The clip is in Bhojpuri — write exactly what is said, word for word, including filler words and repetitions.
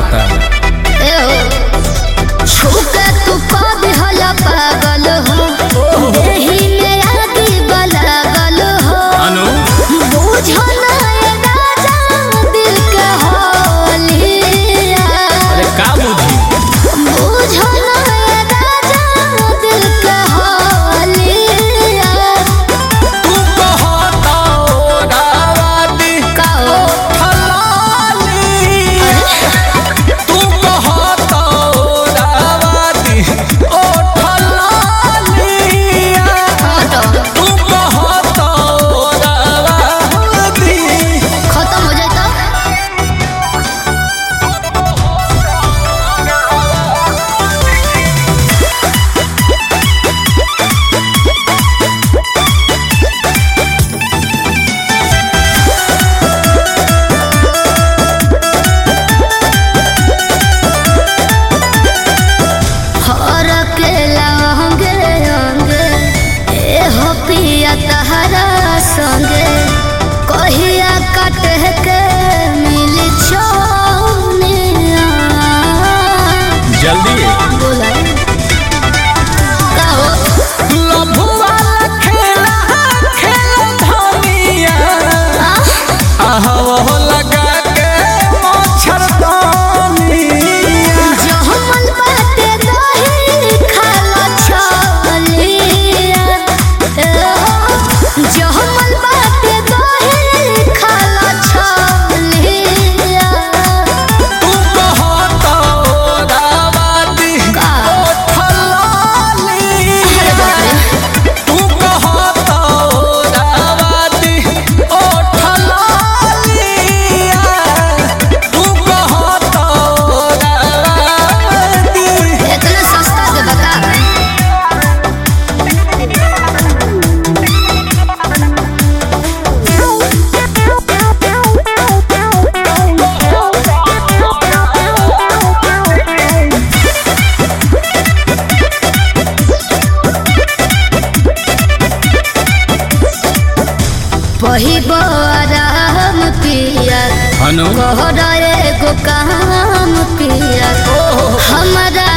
लागता ए हो छूके तू कभी हला पागल हो देही में आगी बलगल हो अनु बुझो ना ये राजा दिल के होलिया अरे का बुझी बुझो ना ये राजा दिल के होलिया तू कहता ओरावादी का हो ठलाली तू कहता ओरावादी ओ ठलालिया हटो तू कहता ओरावादी खत्म हो जाए तो हर के लहंगे अंगे ए हो पिया तहरा संगे कहिया काटे के मिली छोनिया जल्दी बोला कहो लभुआ खेला खेल धनिया आहा वो लगा के मच्छरदानिया जो हमल बाटे दही खाला छलिया ए हो जो हमल बाटे दही खाला छलिया तू कहता ओरावादी का ठलाली अरे बाप रे तू कहता ओरावादी ओ ठलालिया तू कहता ओरावादी इतना सस्ता दे बता पहिबो आराम पिया अनु कोहरा एगो काम पिया हमरा